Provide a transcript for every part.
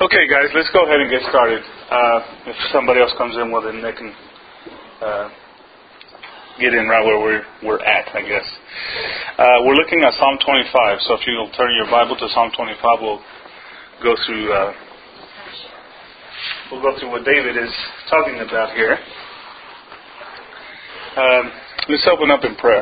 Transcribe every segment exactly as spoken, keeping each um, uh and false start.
Okay, guys, let's go ahead and get started. Uh, if somebody else comes in, well, then they can uh, get in right where we're, we're at, I guess. Uh, we're looking at Psalm twenty-five, so if you'll turn your Bible to Psalm twenty-five, we'll go through uh, we'll go through what David is talking about here. Um, let's open up in prayer.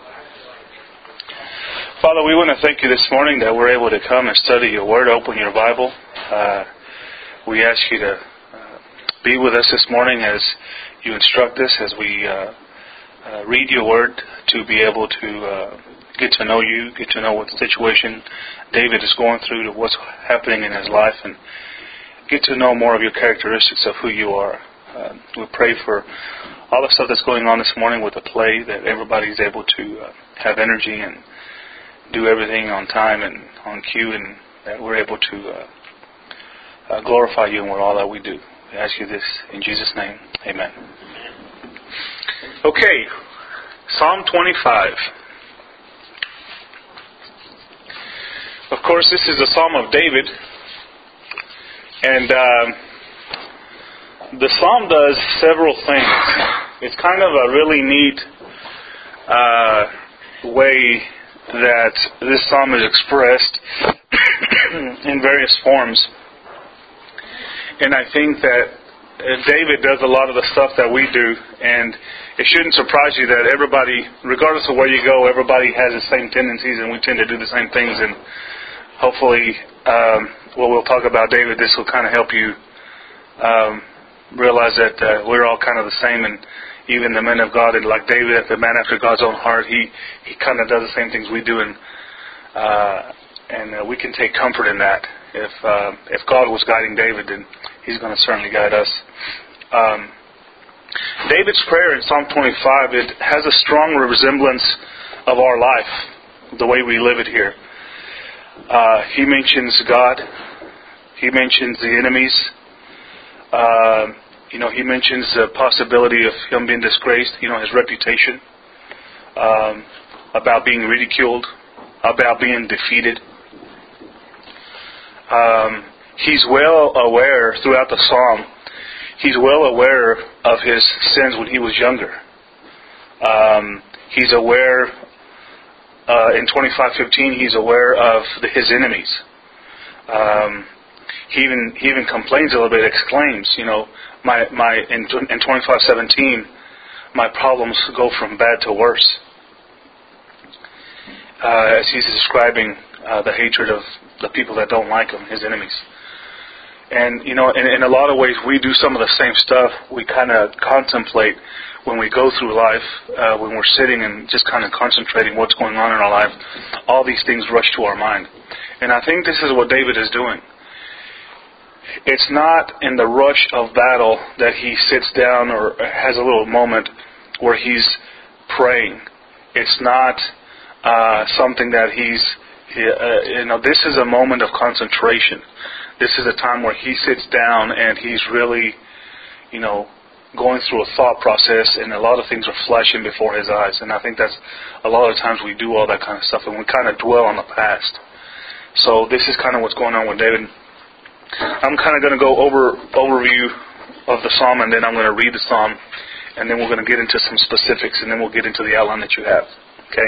Father, we want to thank you this morning that we're able to come and study your Word, open your Bible. Uh, we ask you to uh, be with us this morning as you instruct us, as we uh, uh, read your Word, to be able to uh, get to know you, get to know what situation David is going through, to what's happening in his life, and get to know more of your characteristics of who you are. Uh, we pray for all the stuff that's going on this morning with the play, that everybody's able to uh, have energy and do everything on time and on cue, and that we're able to uh, uh, glorify you in all that we do. We ask you this in Jesus' name. Amen. Okay, Psalm twenty-five. Of course, this is a Psalm of David, and um, the Psalm does several things. It's kind of a really neat uh, way that this psalm is expressed in various forms. And I think that David does a lot of the stuff that we do, and it shouldn't surprise you that everybody, regardless of where you go, everybody has the same tendencies, and we tend to do the same things. And hopefully, um, what we'll talk about David, this will kind of help you um, realize that uh, we're all kind of the same, and even the men of God, and like David, the man after God's own heart, he, he kind of does the same things we do, and uh, and uh, we can take comfort in that. If uh, if God was guiding David, then He's going to certainly guide us. Um, David's prayer in Psalm twenty-five, it has a strong resemblance of our life, the way we live it here. Uh, he mentions God. He mentions the enemies. Uh, You know, he mentions the possibility of him being disgraced, you know, his reputation, um, about being ridiculed, about being defeated. Um, he's well aware throughout the psalm, he's well aware of his sins when he was younger. Um, he's aware, uh, in twenty-five fifteen, he's aware of the, his enemies. Um, he even he even complains a little bit, exclaims, you know, My my in, in twenty-five seventeen, my problems go from bad to worse. Uh, as he's describing uh, the hatred of the people that don't like him, his enemies. And you know, in, in a lot of ways, we do some of the same stuff. We kind of contemplate when we go through life, uh, when we're sitting and just kind of concentrating what's going on in our life. All these things rush to our mind, and I think this is what David is doing. It's not in the rush of battle that he sits down or has a little moment where he's praying. It's not uh, something that he's, he, uh, you know, this is a moment of concentration. This is a time where he sits down and he's really, you know, going through a thought process, and a lot of things are flashing before his eyes. And I think that's a lot of times we do all that kind of stuff, and we kind of dwell on the past. So this is kind of what's going on with David. I'm kind of going to go over overview of the psalm, and then I'm going to read the psalm, and then we're going to get into some specifics, and then we'll get into the outline that you have. Okay.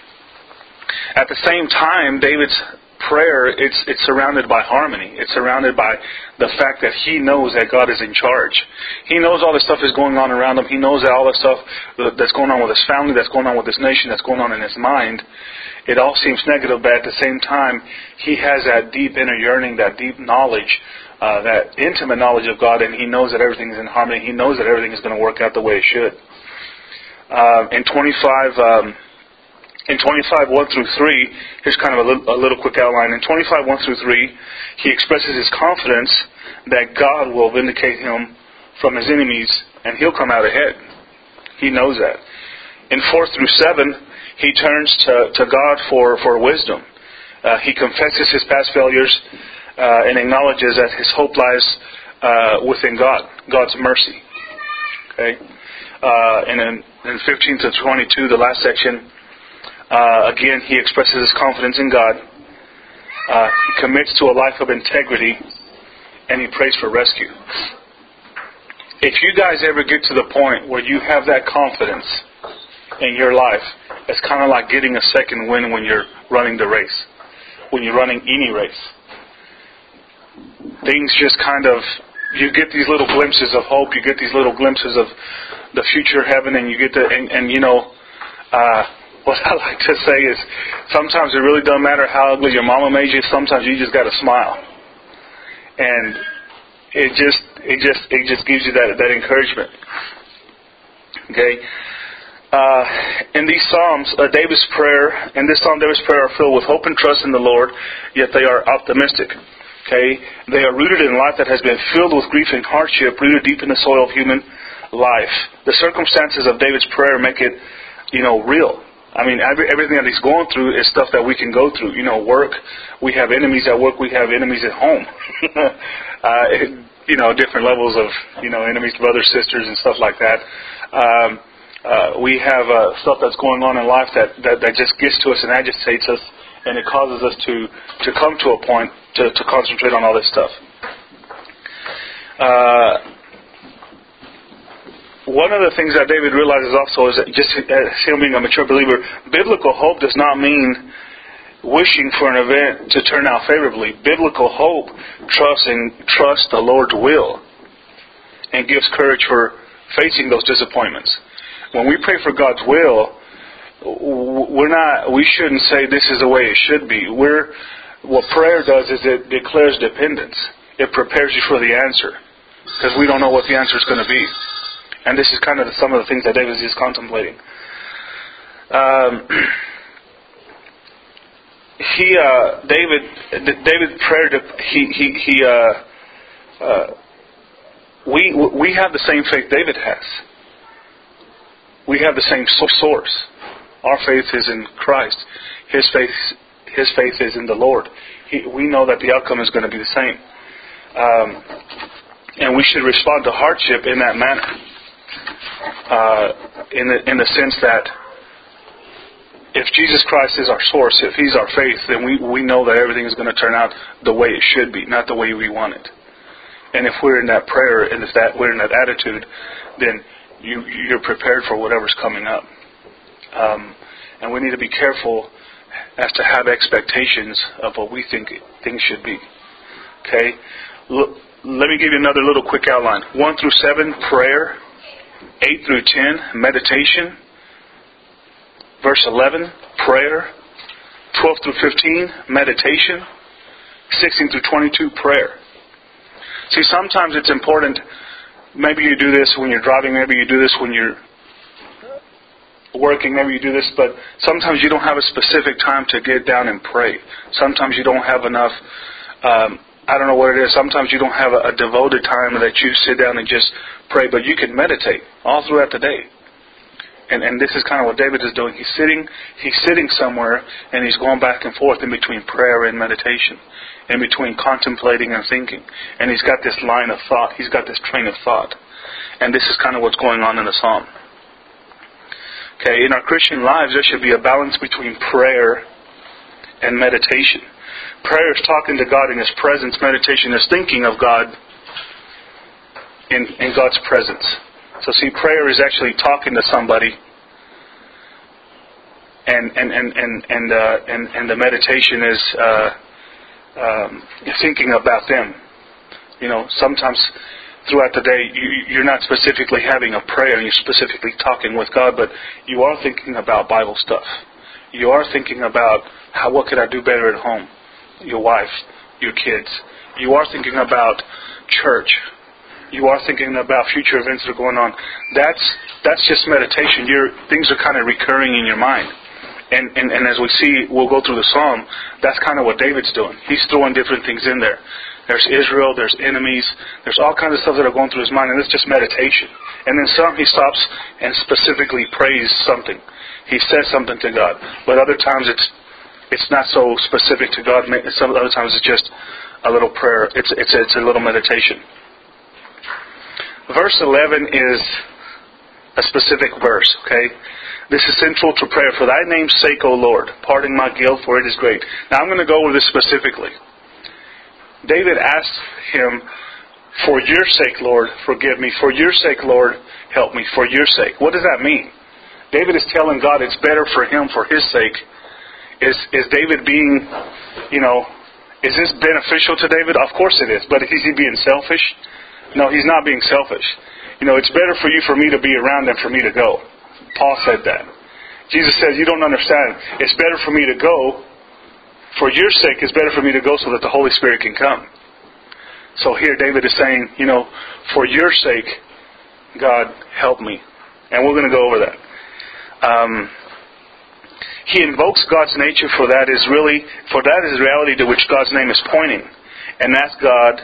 At the same time, David's prayer, it's it's surrounded by harmony. It's surrounded by the fact that he knows that God is in charge. He knows all this stuff is going on around him. He knows that all this stuff that's going on with his family, that's going on with his nation, that's going on in his mind, it all seems negative, but at the same time, he has that deep inner yearning, that deep knowledge, uh, that intimate knowledge of God, and he knows that everything is in harmony. He knows that everything is going to work out the way it should. Uh, in twenty-five, um, in twenty-five one through three, here's kind of a little, a little quick outline. In twenty-five one through three, he expresses his confidence that God will vindicate him from his enemies, and he'll come out ahead. He knows that. In four through seven, he turns to, to God for, for wisdom. Uh, he confesses his past failures uh, and acknowledges that his hope lies uh, within God, God's mercy. Okay, uh, and in, in fifteen to twenty-two, the last section, uh, again he expresses his confidence in God. Uh, he commits to a life of integrity, and he prays for rescue. If you guys ever get to the point where you have that confidence in your life, it's kind of like getting a second win when you're running the race, when you're running any race. Things just kind of, you get these little glimpses of hope, you get these little glimpses of the future heaven, and you get the, and, and you know, uh, what I like to say is, sometimes it really doesn't matter how ugly your mama made you, sometimes you just got to smile. And it just, it just, it just gives you that, that encouragement. Okay? Uh, in these Psalms, uh, David's prayer, in this Psalm, David's prayer are filled with hope and trust in the Lord, yet they are optimistic. Okay? They are rooted in life that has been filled with grief and hardship, rooted deep in the soil of human life. The circumstances of David's prayer make it, you know, real. I mean, every, everything that he's going through is stuff that we can go through. You know, work, we have enemies at work, we have enemies at home. uh, it, you know, different levels of, you know, enemies, brothers, sisters, and stuff like that. Um, uh, we have uh, stuff that's going on in life that, that, that just gets to us and agitates us, and it causes us to, to come to a point to, to concentrate on all this stuff. Uh, One of the things that David realizes also is that just as him being a mature believer, biblical hope does not mean wishing for an event to turn out favorably. Biblical hope trusts in trusts the Lord's will and gives courage for facing those disappointments. When we pray for God's will, we're not. We shouldn't say this is the way it should be. We're what prayer does is it declares dependence. It prepares you for the answer because we don't know what the answer is going to be. And this is kind of the, some of the things that David is contemplating. Um, he, uh, David, David prayed. He, he, he. Uh, uh, we, we have the same faith David has. We have the same source. Our faith is in Christ. His faith, his faith is in the Lord. He, we know that the outcome is going to be the same, um, and we should respond to hardship in that manner. Uh, in the in the sense that if Jesus Christ is our source, if He's our faith, then we, we know that everything is going to turn out the way it should be, not the way we want it. And if we're in that prayer and if that we're in that attitude, then you you're prepared for whatever's coming up. Um, and we need to be careful as to have expectations of what we think things should be. Okay, L- let me give you another little quick outline. One through seven, prayer. Eight through ten, meditation. Verse eleven, prayer. Twelve through fifteen, meditation. Sixteen through twenty-two, prayer. See, sometimes it's important. Maybe you do this when you're driving. Maybe you do this when you're working. Maybe you do this, but sometimes you don't have a specific time to get down and pray. Sometimes you don't have enough. Um, I don't know what it is. Sometimes you don't have a, a devoted time that you sit down and just pray, but you can meditate all throughout the day. And and this is kind of what David is doing. He's sitting, he's sitting somewhere, and he's going back and forth in between prayer and meditation, in between contemplating and thinking. And he's got this line of thought. He's got this train of thought. And this is kind of what's going on in the psalm. Okay, in our Christian lives, there should be a balance between prayer and meditation. Prayer is talking to God in His presence. Meditation is thinking of God in, in God's presence. So see, prayer is actually talking to somebody, and and and and and uh, and, and the meditation is uh, um, thinking about them. You know, sometimes throughout the day, you, you're not specifically having a prayer, and you're specifically talking with God, but you are thinking about Bible stuff. You are thinking about how what could I do better at home, your wife, your kids. You are thinking about church. You are thinking about future events that are going on. That's that's just meditation. Your things are kind of recurring in your mind. And, and and as we see, we'll go through the psalm, that's kind of what David's doing. He's throwing different things in there. There's Israel, there's enemies, there's all kinds of stuff that are going through his mind, and it's just meditation. And then some he stops and specifically prays something. He says something to God. But other times it's it's not so specific to God. Some other times it's just a little prayer. It's it's it's a little meditation. Verse eleven is a specific verse, okay? This is central to prayer. For thy name's sake, O Lord, pardon my guilt, for it is great. Now I'm going to go over this specifically. David asked him, for your sake, Lord, forgive me. For your sake, Lord, help me. For your sake. What does that mean? David is telling God it's better for him for his sake. Is is David being, you know, is this beneficial to David? Of course it is. But is he being selfish? No, he's not being selfish. You know, it's better for you for me to be around than for me to go. Paul said that. Jesus says, you don't understand. It's better for me to go. For your sake, it's better for me to go so that the Holy Spirit can come. So here David is saying, you know, for your sake, God, help me. And we're going to go over that. Um, he invokes God's nature for that is really, for that is the reality to which God's name is pointing. And that's God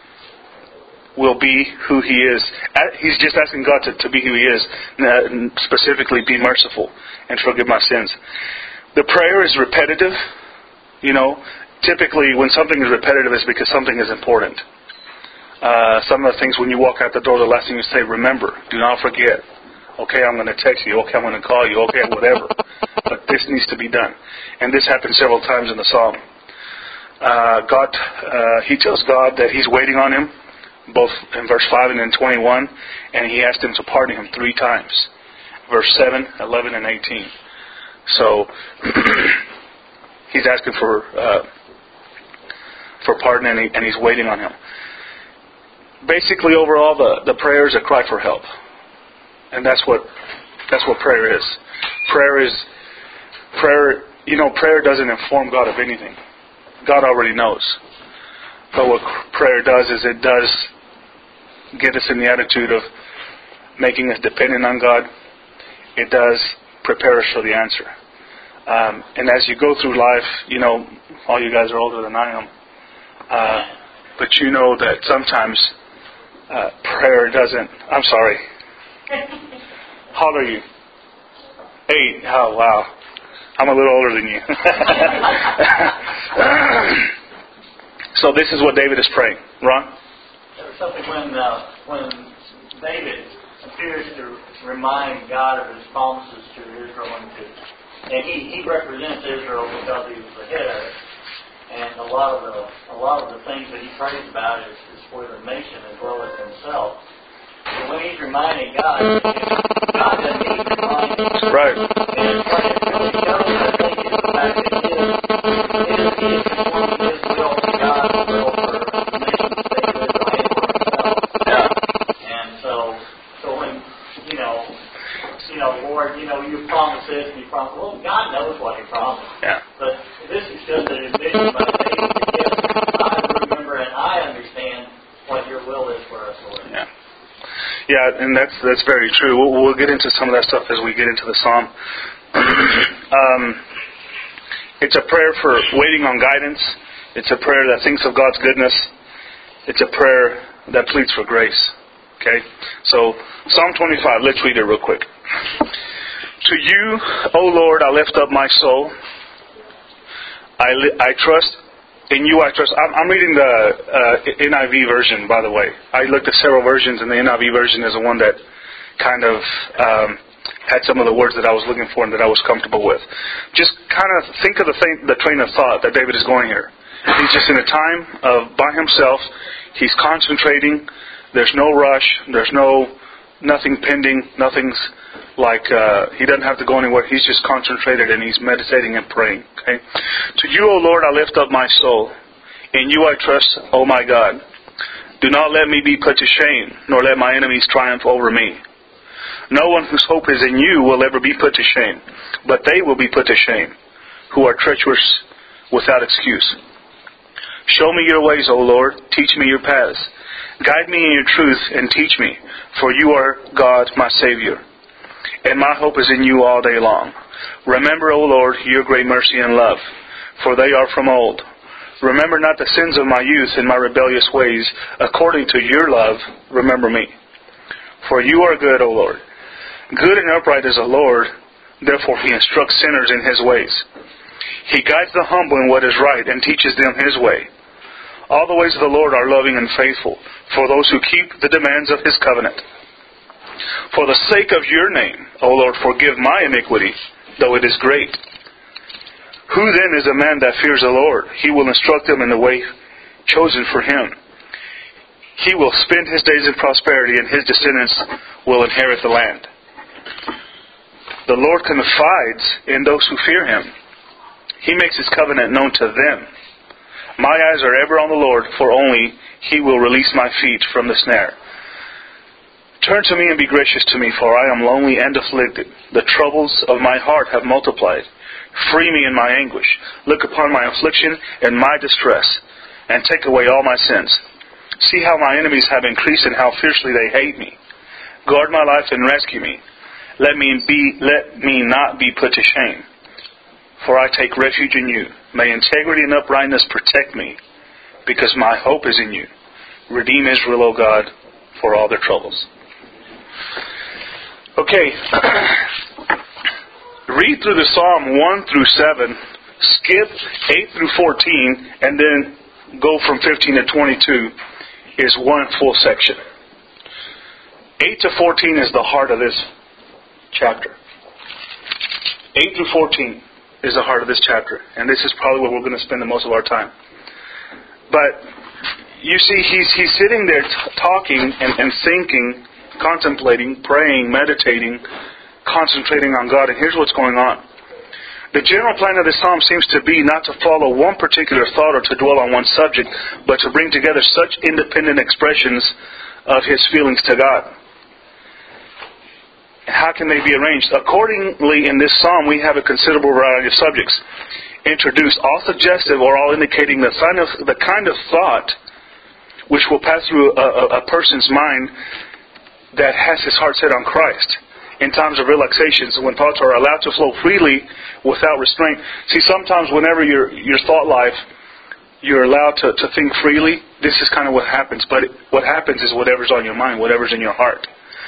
will be who He is. He's just asking God to, to be who He is. Specifically, be merciful and forgive my sins. The prayer is repetitive. You know, typically when something is repetitive, it's because something is important. Uh, some of the things when you walk out the door, the last thing you say, remember, do not forget. Okay, I'm going to text you. Okay, I'm going to call you. Okay, whatever. But this needs to be done. And this happened several times in the Psalm. Uh, God, uh, he tells God that He's waiting on him, both in verse five and in twenty-one, and He asked Him to pardon him three times. Verse seven, eleven, and eighteen. So, He's asking for uh, for pardon, and, he, and He's waiting on him. Basically, overall, the, the prayer is a cry for help. And that's what that's what prayer is. Prayer is prayer. You know, prayer doesn't inform God of anything. God already knows. But what prayer does is it does get us in the attitude of making us dependent on God. It does prepare us for the answer. Um, and as you go through life, you know, all you guys are older than I am. Uh, but you know that sometimes uh, prayer doesn't. I'm sorry. How old are you? Eight. Oh, wow. I'm a little older than you. So this is what David is praying. Ron? There was something when uh, when David appears to remind God of His promises to Israel, and, to, and he, he represents Israel because he was the head of it. And a lot of the a lot of the things that he prays about is, is for the nation as well as himself. So when he's reminding God, God doesn't need to remind him. Right. And what it really shows, I think, is the fact that he is, he is conforming his will to God's will for the nation of Israel and for himself. Yeah. And so, so when, you know, you know, Lord, you know, you promised this and you promised, well, God knows what He promised. Yeah. But this is just an admission by David that, yes, I remember and I understand what your will is for us, Lord. Yeah. Yeah, and that's that's very true. We'll, we'll get into some of that stuff as we get into the Psalm. um, it's a prayer for waiting on guidance. It's a prayer that thinks of God's goodness. It's a prayer that pleads for grace. Okay? So, Psalm twenty-five, let's read it real quick. To you, O Lord, I lift up my soul. I, li- I trust in you I trust. I'm, I'm reading the uh, N I V version, by the way. I looked at several versions, and the N I V version is the one that kind of um, had some of the words that I was looking for and that I was comfortable with. Just kind of think of the, thing, the train of thought that David is going here. He's just in a time of by himself. He's concentrating. There's no rush. There's no nothing pending. Nothing's like uh, he doesn't have to go anywhere. He's just concentrated and he's meditating and praying. Okay. To you, O Lord, I lift up my soul. In you I trust, O my God. Do not let me be put to shame, nor let my enemies triumph over me. No one whose hope is in you will ever be put to shame, but they will be put to shame, who are treacherous without excuse. Show me your ways, O Lord. Teach me your paths. Guide me in your truth and teach me, for you are God, my Savior. And my hope is in you all day long. Remember, O Lord, your great mercy and love, for they are from old. Remember not the sins of my youth and my rebellious ways. According to your love, remember me. For you are good, O Lord. Good and upright is the Lord, therefore He instructs sinners in His ways. He guides the humble in what is right and teaches them His way. All the ways of the Lord are loving and faithful, for those who keep the demands of His covenant. For the sake of your name, O Lord, forgive my iniquity, though it is great. Who then is a man that fears the Lord? He will instruct him in the way chosen for Him. He will spend his days in prosperity, and his descendants will inherit the land. The Lord confides in those who fear Him. He makes His covenant known to them. My eyes are ever on the Lord, for only He will release my feet from the snare. Turn to me and be gracious to me, for I am lonely and afflicted. The troubles of my heart have multiplied. Free me in my anguish. Look upon my affliction and my distress, and take away all my sins. See how my enemies have increased and how fiercely they hate me. Guard my life and rescue me. Let me be, let me not be put to shame, for I take refuge in you. May integrity and uprightness protect me, because my hope is in you. Redeem Israel, O God, for all their troubles. Okay, read through the Psalm one through seven, skip eight through fourteen, and then go from fifteen to twenty-two is one full section. eight to fourteen is the heart of this chapter. eight through fourteen is the heart of this chapter, and this is probably where we're going to spend the most of our time. But you see, he's he's sitting there t- talking and, and thinking, contemplating, praying, meditating, concentrating on God, and here's what's going on. The general plan of this psalm seems to be not to follow one particular thought or to dwell on one subject, but to bring together such independent expressions of his feelings to God. How can they be arranged? Accordingly, in this psalm, we have a considerable variety of subjects introduced, all suggestive or all indicating the kind of, the kind of thought which will pass through a, a, a person's mind that has his heart set on Christ. In times of relaxations, when thoughts are allowed to flow freely without restraint. See, sometimes whenever your your thought life, you're allowed to, to think freely, this is kind of what happens. But what happens is whatever's on your mind, whatever's in your heart.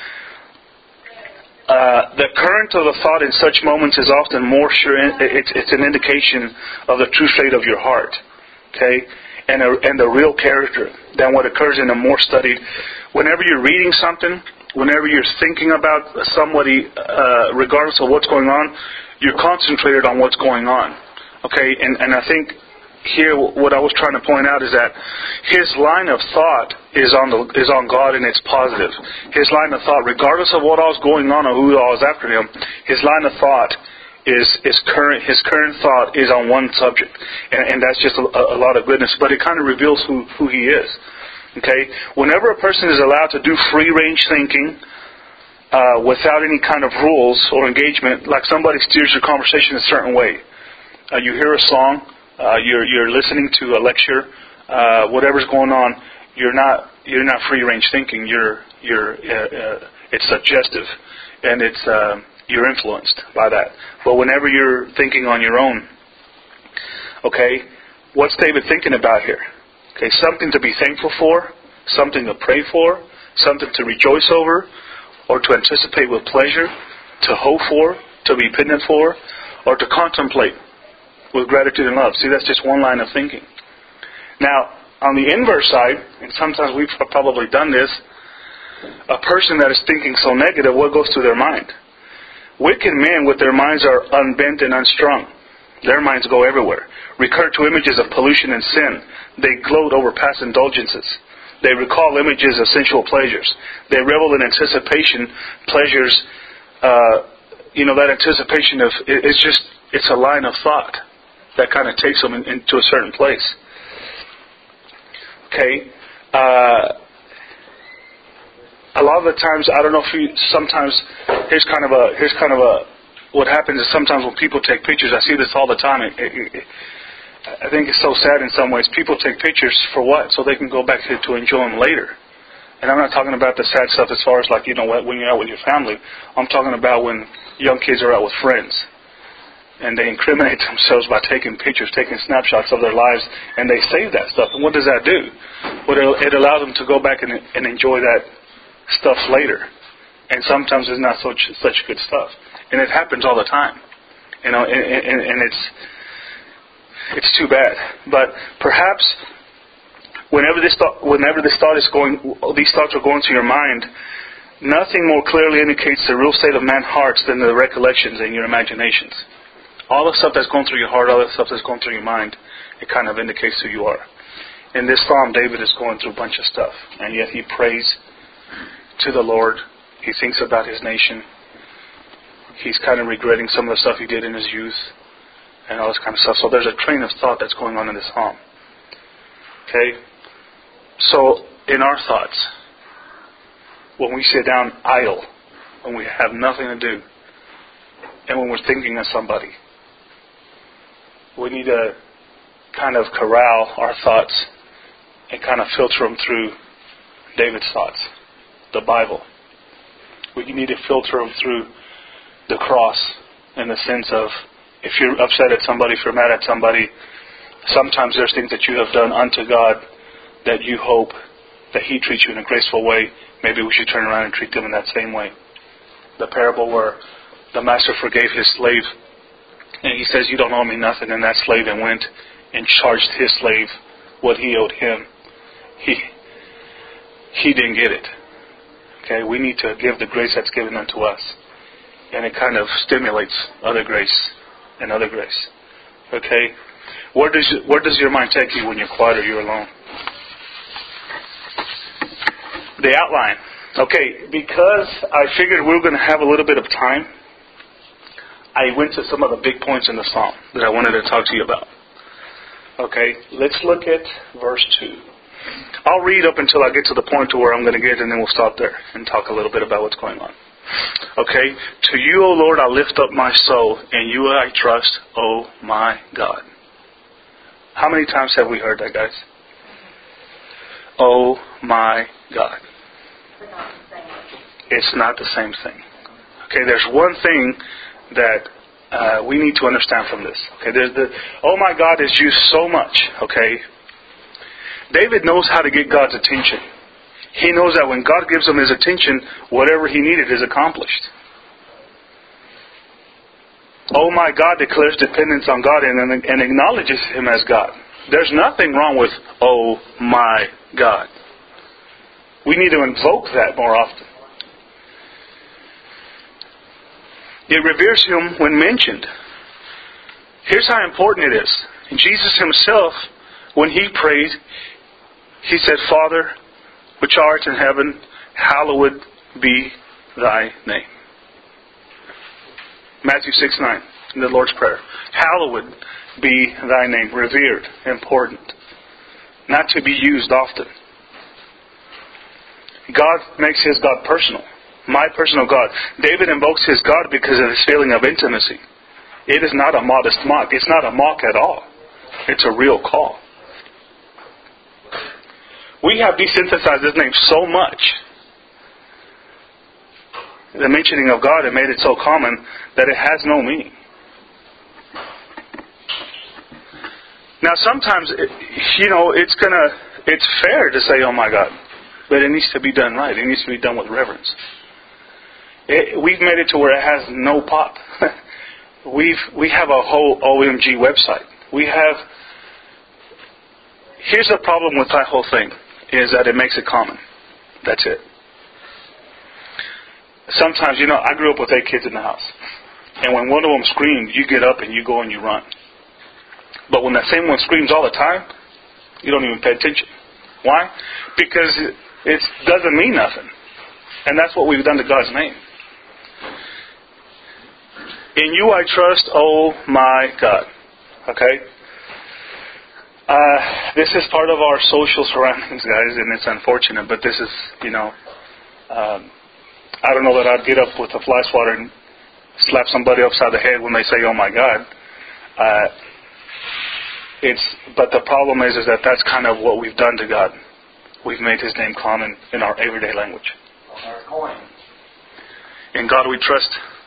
Uh, the current of the thought in such moments is often more sure. It's, it's an indication of the true state of your heart, okay, and a, and the real character than what occurs in a more studied. Whenever you're reading something, whenever you're thinking about somebody, uh, regardless of what's going on, you're concentrated on what's going on, okay. And and I think here what I was trying to point out is that his line of thought is on the is on God, and it's positive. His line of thought, regardless of what all's going on or who all is after him, his line of thought is is current. His current thought is on one subject, and, and that's just a, a lot of goodness. But it kind of reveals who who he is. Okay, whenever a person is allowed to do free range thinking uh, without any kind of rules or engagement, like somebody steers your conversation a certain way, uh, you hear a song. Uh, you're you're listening to a lecture, uh, whatever's going on. You're not you're not free range thinking. You're you're uh, uh, it's suggestive, and it's uh, you're influenced by that. But whenever you're thinking on your own, okay, what's David thinking about here? Okay, something to be thankful for, something to pray for, something to rejoice over, or to anticipate with pleasure, to hope for, to be penient for, or to contemplate with gratitude and love. See, that's just one line of thinking. Now, on the inverse side, and sometimes we've probably done this, a person that is thinking so negative, what goes through their mind? Wicked men with their minds are unbent and unstrung. Their minds go everywhere. Recur to images of pollution and sin. They gloat over past indulgences. They recall images of sensual pleasures. They revel in anticipation, pleasures, uh, you know, that anticipation of, it's just, it's a line of thought that kind of takes them in, into a certain place. Okay. Uh, a lot of the times, I don't know if you, sometimes, here's kind of a, here's kind of a, what happens is sometimes when people take pictures, I see this all the time, it, it, it, I think it's so sad in some ways. People take pictures for what? So they can go back to, to enjoy them later. And I'm not talking about the sad stuff as far as like, you know, when you're out with your family. I'm talking about when young kids are out with friends. And they incriminate themselves by taking pictures, taking snapshots of their lives, and they save that stuff. And what does that do? Well, it allows them to go back and, and enjoy that stuff later. And sometimes it's not such such good stuff. And it happens all the time. You know, and, and, and it's it's too bad. But perhaps whenever this thought, whenever this thought is going, these thoughts are going to your mind, nothing more clearly indicates the real state of man's hearts than the recollections and your imaginations. All the stuff that's going through your heart, all the stuff that's going through your mind, it kind of indicates who you are. In this psalm, David is going through a bunch of stuff, and yet he prays to the Lord. He thinks about his nation. He's kind of regretting some of the stuff he did in his youth and all this kind of stuff. So there's a train of thought that's going on in this psalm. Okay? So in our thoughts, when we sit down idle, when we have nothing to do, and when we're thinking of somebody, we need to kind of corral our thoughts and kind of filter them through David's thoughts, the Bible. We need to filter them through the cross, in the sense of, if you're upset at somebody, if you're mad at somebody, sometimes there's things that you have done unto God that you hope that He treats you in a graceful way. Maybe we should turn around and treat them in that same way. The parable where the master forgave his slave, and he says, you don't owe me nothing, and that slave and went and charged his slave what he owed him. He he didn't get it. Okay, we need to give the grace that's given unto us. And it kind of stimulates other grace and other grace. Okay? Where does where does your mind take you when you're quiet or you're alone? The outline. Okay, because I figured we were going to have a little bit of time, I went to some of the big points in the psalm that I wanted to talk to you about. Okay, let's look at verse two. I'll read up until I get to the point to where I'm going to get, and then we'll stop there and talk a little bit about what's going on. Okay, to you, O Lord, I lift up my soul, and you I trust, O my God. How many times have we heard that, guys? Oh my God. It's not the same thing. Okay, there's one thing that uh, we need to understand from this. Okay, there's the oh my God is used so much. Okay, David knows how to get God's attention. He knows that when God gives him his attention, whatever he needed is accomplished. Oh my God declares dependence on God and, and acknowledges him as God. There's nothing wrong with oh my God. We need to invoke that more often. It reveres him when mentioned. Here's how important it is. And Jesus himself, when he prayed, he said, Father, which art in heaven, hallowed be thy name. Matthew six nine, in the Lord's Prayer. Hallowed be thy name. Revered, important. Not to be used often. God makes his God personal. My personal God. David invokes his God because of his feeling of intimacy. It is not a modest mock. It's not a mock at all. It's a real call. We have desynthesized this name so much, the mentioning of God, and made it so common that it has no meaning. Now sometimes, you know, it's gonna, it's fair to say, oh my God, but it needs to be done right. It needs to be done with reverence. It, we've made it to where it has no pop. We've we have a whole O M G website. We have. Here's the problem with that whole thing: is that it makes it common. That's it. Sometimes, you know, I grew up with eight kids in the house, and when one of them screamed, you get up and you go and you run. But when that same one screams all the time, you don't even pay attention. Why? Because it, it doesn't mean nothing, and that's what we've done to God's name. In you I trust, oh my God. Okay? Uh, this is part of our social surroundings, guys, and it's unfortunate, but this is, you know, um, I don't know that I'd get up with a fly swatter and slap somebody upside the head when they say, oh my God. Uh, it's, but the problem is, is that that's kind of what we've done to God. We've made his name common in our everyday language. On our coin. In God we trust.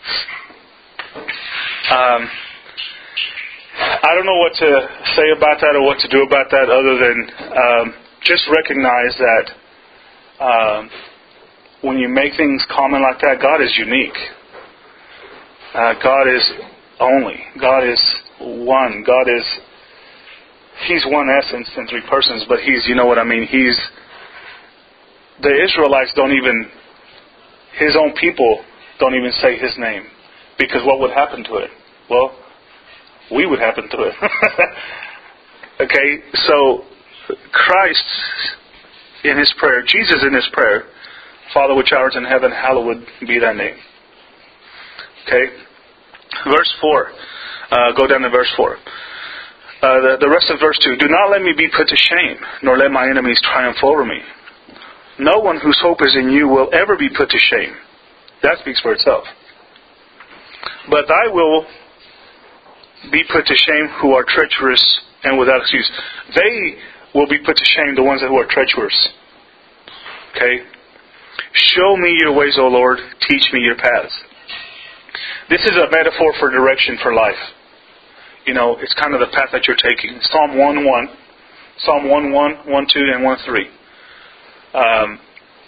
Um, I don't know what to say about that or what to do about that other than um, just recognize that um, when you make things common like that, God is unique. Uh, God is only. God is one. God is, he's one essence in three persons, but he's, you know what I mean, he's, the Israelites don't even, his own people don't even say his name. Because what would happen to it? Well, we would happen to it. Okay, so Christ in His prayer, Jesus in His prayer, Father which art in heaven, hallowed be thy name. Okay? Verse four. Uh, go down to verse four. Uh, the, the rest of verse two. Do not let me be put to shame, nor let my enemies triumph over me. No one whose hope is in you will ever be put to shame. That speaks for itself. But thy will be put to shame who are treacherous and without excuse. They will be put to shame, the ones who are treacherous. Okay? Show me your ways, O Lord. Teach me your paths. This is a metaphor for direction for life. You know, it's kind of the path that you're taking. Psalm one one, Psalm one one, one two, and one three. Um,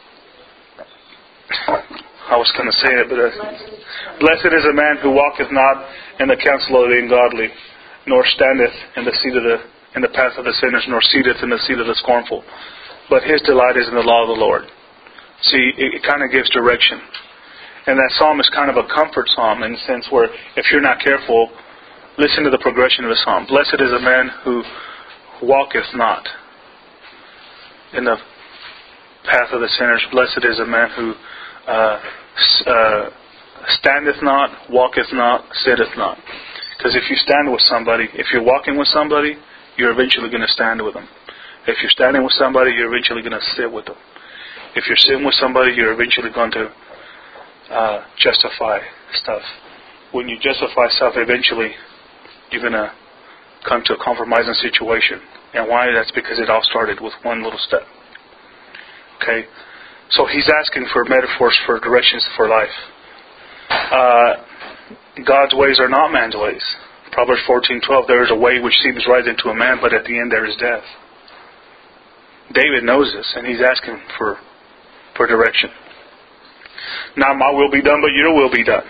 I was going to say it, but uh, blessed is a man who walketh not in the counsel of the ungodly, nor standeth in the seat of the in the path of the sinners, nor seateth in the seat of the scornful. But his delight is in the law of the Lord. See, it, it kind of gives direction. And that psalm is kind of a comfort psalm in the sense where if you're not careful, listen to the progression of the psalm. Blessed is a man who walketh not in the path of the sinners. Blessed is a man who uh, uh, standeth not, walketh not, sitteth not. Because if you stand with somebody, if you're walking with somebody, you're eventually going to stand with them. If you're standing with somebody, you're eventually going to sit with them. If you're sitting with somebody, you're eventually going to uh, justify stuff. When you justify stuff, eventually you're going to come to a compromising situation. And why? That's because it all started with one little step. Okay? So he's asking for metaphors for directions for life. Uh, God's ways are not man's ways. Proverbs fourteen twelve, there is a way which seems right unto a man, but at the end there is death. David knows this, and he's asking for, for direction. Not my will be done, but your will be done.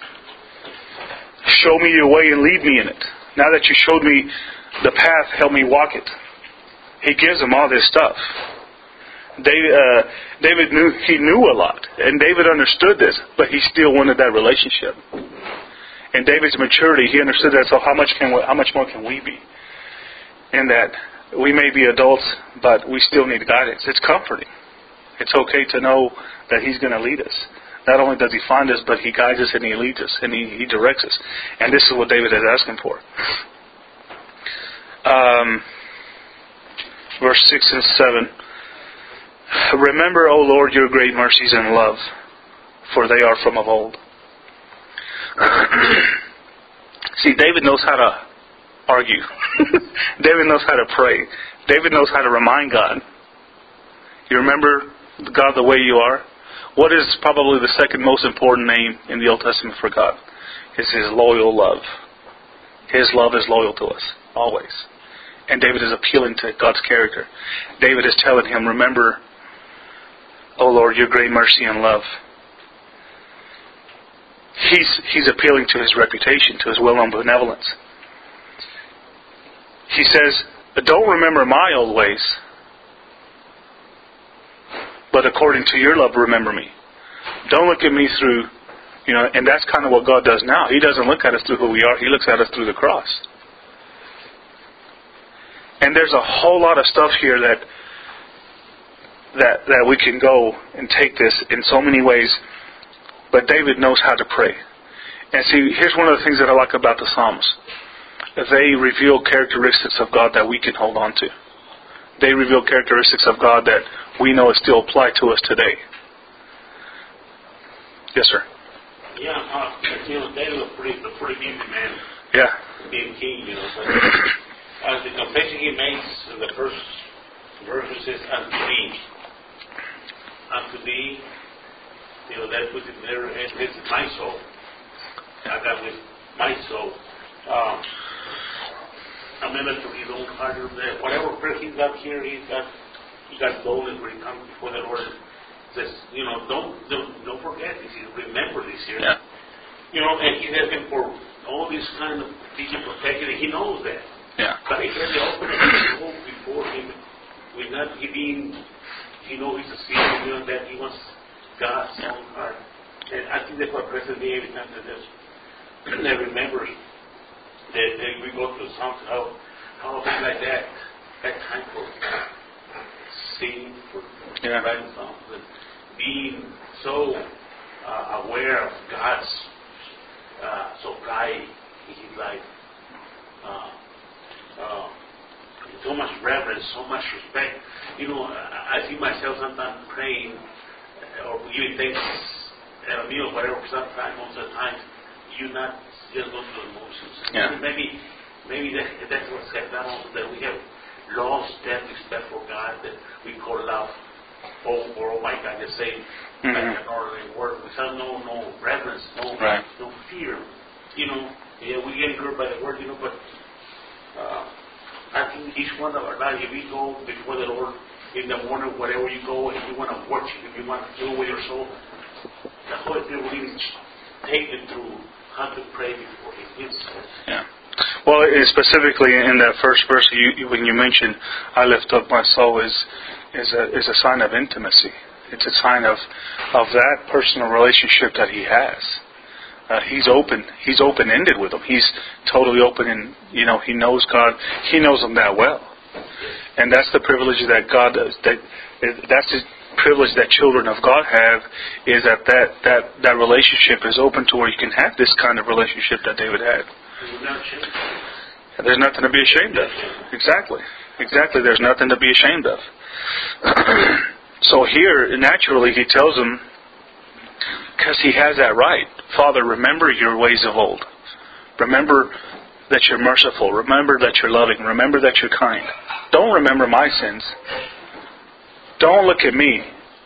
Show me your way and lead me in it. Now that you showed me the path, help me walk it. He gives him all this stuff. David, uh, David knew he knew a lot, and David understood this, but he still wanted that relationship. In David's maturity, he understood that. So how much can we, how much more can we be? In that we may be adults, but we still need guidance. It's comforting. It's okay to know that He's going to lead us. Not only does He find us, but He guides us and He leads us and He, he directs us. And this is what David is asking for. Um, verse six and seven. Remember, O Lord, your great mercies and love, for they are from of old. See, David knows how to argue. David knows how to pray. David knows how to remind God. You remember God the way you are? What is probably the second most important name in the Old Testament for God? It's His loyal love. His love is loyal to us, always. And David is appealing to God's character. David is telling him, remember, O Lord, your great mercy and love. He's, he's appealing to His reputation, to His well-known benevolence. He says, don't remember my old ways, but according to your love, remember me. Don't look at me through, you know, and that's kind of what God does now. He doesn't look at us through who we are. He looks at us through the cross. And there's a whole lot of stuff here that that that we can go and take this in so many ways. But David knows how to pray. And see, here's one of the things that I like about the Psalms. They reveal characteristics of God that we can hold on to. They reveal characteristics of God that we know still apply to us today. Yes, sir. Yeah, uh, you know, David was pretty, a pretty busy man. Yeah. Being king, you know. But uh, the confession he makes in the first verse says, "Unto thee, unto thee." You know, that puts it there, and it's my soul. I got with my soul. Um, a minute to his own heart. Whatever prayer he's got here, he's got he got boldness when he comes before the Lord. Says, you know, don't don't don't forget this. Remember this here. Yeah. You know, and he's asking for all this kind of teaching protection, and he knows that. Yeah. But he has the openness to go before him, with not he being, he knows he's a sinner, you know, that he wants God's own heart. And I think that's what President me every time that this that remembers that, that we go through Psalms, how how things like that that time for singing, for Yeah. writing songs, and being so uh, aware of God's uh, supply in his life. Uh, uh, so much reverence, so much respect. You know, I, I see myself sometimes praying uh, or giving thanks at a meal, whatever. Sometimes, most of the time, you not just go through the motions. Yeah. Maybe, maybe that, that's what's happened also, that we have lost that respect for God that we call love. Oh, or oh my God, just saying mm-hmm. like an ordinary word without no no reverence, no right. no fear. You know, yeah, we get encouraged by the word, you know, but uh, I think each one of our lives, if we go before the Lord in the morning, wherever you go, if you want to worship, if you want to do with your soul, the Holy Spirit will even take you through how to pray before Him Himself. Yeah. Well, specifically in that first verse, you, when you mentioned, "I lift up my soul," is is a is a sign of intimacy. It's a sign of of that personal relationship that he has. Uh, he's open. He's open-ended with him. He's totally open, and you know he knows God. He knows him that well, and that's the privilege that God does. That that's the privilege that children of God have, is that that that that relationship is open to where you can have this kind of relationship that David had. There's nothing to be ashamed of. Exactly. Exactly. There's nothing to be ashamed of. So here, naturally, he tells him, because he has that right, Father, remember your ways of old. Remember that you're merciful. Remember that you're loving. Remember that you're kind. Don't remember my sins. Don't look at me.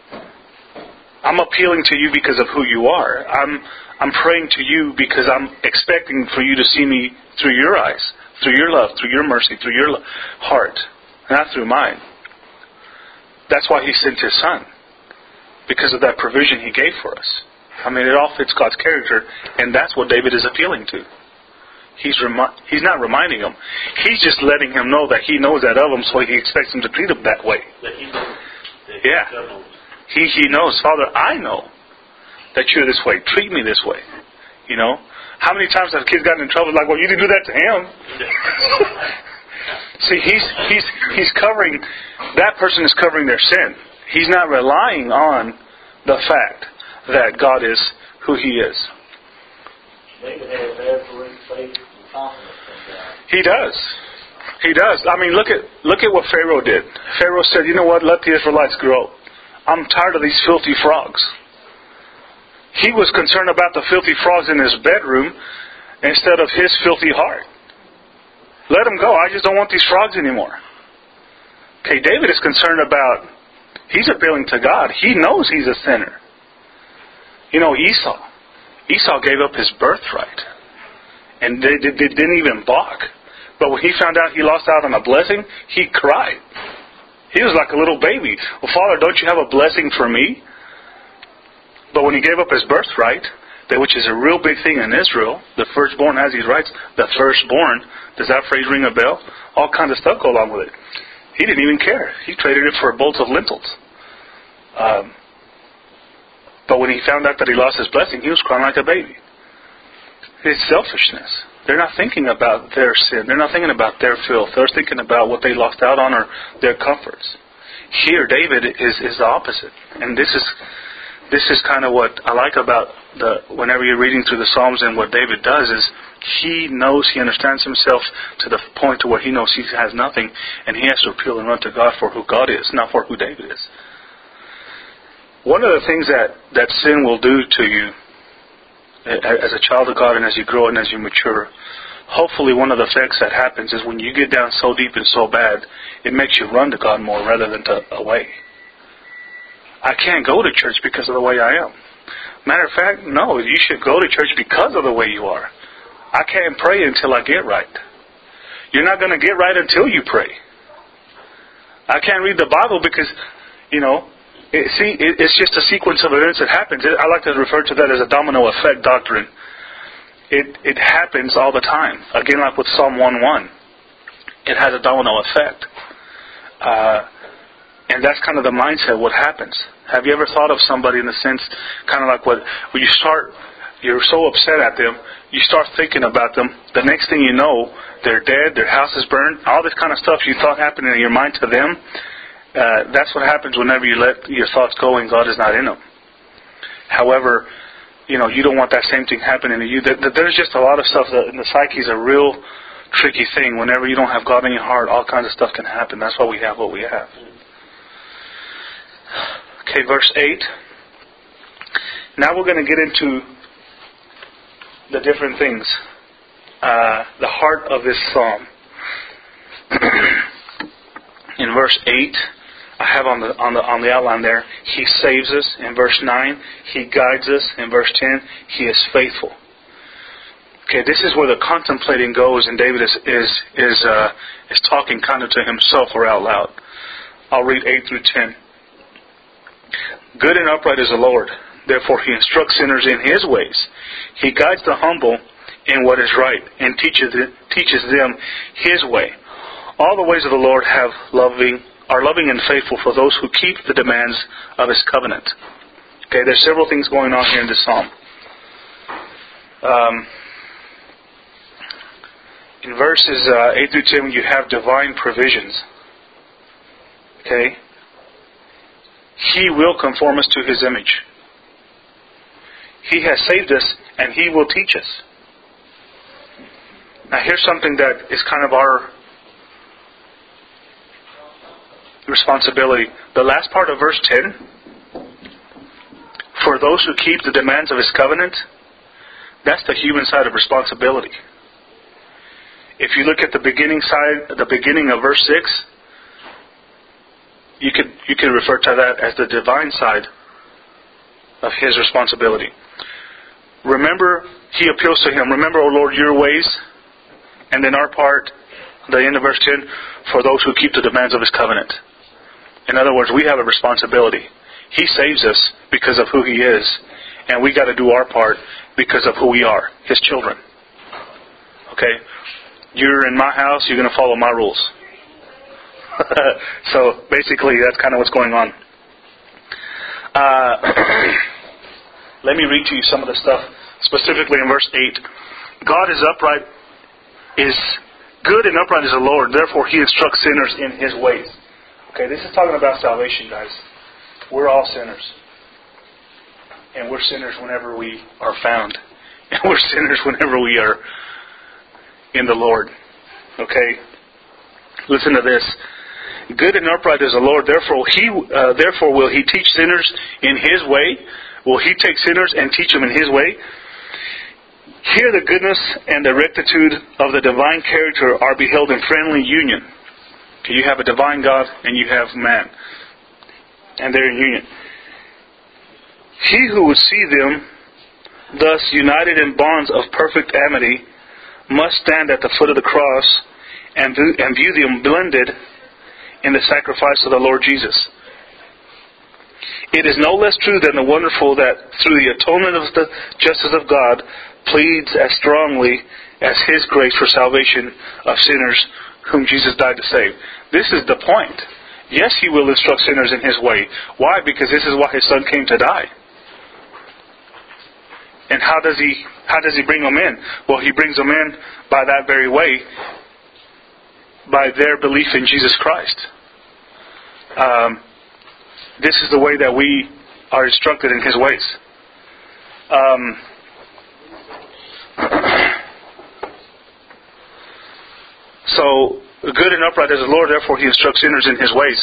I'm appealing to you because of who you are. I'm I'm praying to you because I'm expecting for you to see me through your eyes, through your love, through your mercy, through your heart, not through mine. That's why He sent His Son, because of that provision He gave for us. I mean, it all fits God's character, and that's what David is appealing to. He's remi- he's not reminding him. He's just letting him know that he knows that of him, so he expects him to treat him that way. Yeah. He he knows, Father, I know that you're this way. Treat me this way. You know? How many times have kids gotten in trouble like, well, you didn't do that to him? See, he's he's he's covering, that person is covering their sin. He's not relying on the fact that God is who He is. David has absolute faith and confidence in God. He does. He does. I mean, look at look at what Pharaoh did. Pharaoh said, you know what, let the Israelites grow. I'm tired of these filthy frogs. He was concerned about the filthy frogs in his bedroom instead of his filthy heart. Let them go. I just don't want these frogs anymore. Okay, David is concerned about, he's appealing to God. He knows he's a sinner. You know, Esau. Esau gave up his birthright. And they, they, they didn't even balk. But when he found out he lost out on a blessing, he cried. He was like a little baby. Well, Father, don't you have a blessing for me? But when he gave up his birthright, which is a real big thing in Israel, the firstborn has these rights. The firstborn, does that phrase ring a bell? All kinds of stuff go along with it. He didn't even care. He traded it for a bolt of lentils. Um, but when he found out that he lost his blessing, he was crying like a baby. It's selfishness. They're not thinking about their sin. They're not thinking about their filth. They're thinking about what they lost out on or their comforts. Here, David is, is the opposite. And this is this is kind of what I like about the whenever you're reading through the Psalms, and what David does is he knows, he understands himself to the point to where he knows he has nothing, and he has to appeal and run to God for who God is, not for who David is. One of the things that, that sin will do to you as a child of God, and as you grow and as you mature, hopefully one of the effects that happens is when you get down so deep and so bad, it makes you run to God more rather than to away. I can't go to church because of the way I am. Matter of fact, no, you should go to church because of the way you are. I can't pray until I get right. You're not going to get right until you pray. I can't read the Bible because, you know, it, see, it, it's just a sequence of events that happens. I like to refer to that as a domino effect doctrine. It it happens all the time. Again, like with Psalm one one, it has a domino effect. Uh, and that's kind of the mindset, what happens. Have you ever thought of somebody in the sense, kind of like what, when you start you're so upset at them, you start thinking about them. The next thing you know, they're dead, their house is burned, all this kind of stuff you thought happened in your mind to them. Uh, that's what happens whenever you let your thoughts go and God is not in them. However, you know, you don't want that same thing happening to you. There's just a lot of stuff that in the psyche is a real tricky thing. Whenever you don't have God in your heart, all kinds of stuff can happen. That's why we have what we have. Okay, verse eight. Now we're going to get into the different things. Uh, the heart of this psalm. In verse eight, I have on the on the on the outline there, He saves us. In verse nine, He guides us. In verse ten, He is faithful. Okay, this is where the contemplating goes, and David is is is uh, is talking kind of to himself or out loud. I'll read eight through ten. Good and upright is the Lord; therefore He instructs sinners in His ways. He guides the humble in what is right, and teaches teaches them His way. All the ways of the Lord have loving. are loving and faithful for those who keep the demands of His covenant. Okay, there's several things going on here in this psalm. Um, in verses uh, eight through ten, you have divine provisions. Okay, He will conform us to His image. He has saved us, and He will teach us. Now, here's something that is kind of our responsibility. The last part of verse ten, for those who keep the demands of His covenant, that's the human side of responsibility. If you look at the beginning side, the beginning of verse six, you could you could refer to that as the divine side of His responsibility. Remember, He appeals to Him. Remember, O Lord, your ways, and then our part, the end of verse ten, for those who keep the demands of His covenant. In other words, we have a responsibility. He saves us because of who He is, and we got to do our part because of who we are, His children. Okay? You're in my house, you're going to follow my rules. So, basically, that's kind of what's going on. Uh, let me read to you some of the stuff, specifically in verse eight. God is upright, is good and upright is the Lord, therefore He instructs sinners in His ways. Okay, this is talking about salvation, guys. We're all sinners. And we're sinners whenever we are found. And we're sinners whenever we are in the Lord. Okay? Listen to this. Good and upright is the Lord, therefore He, uh, therefore will He teach sinners in His way. Will He take sinners and teach them in His way? Here the goodness and the rectitude of the divine character are beheld in friendly union. Okay, you have a divine God and you have man. And they're in union. He who would see them thus united in bonds of perfect amity must stand at the foot of the cross and view, and view them blended in the sacrifice of the Lord Jesus. It is no less true than the wonderful that through the atonement of the justice of God pleads as strongly as His grace for salvation of sinners whom Jesus died to save. This is the point. Yes, He will instruct sinners in His way. Why? Because this is why His Son came to die. And how does He how does He bring them in? Well, He brings them in by that very way, by their belief in Jesus Christ. Um, this is the way that we are instructed in His ways. Um, so, good and upright is the Lord, therefore He instructs sinners in His ways.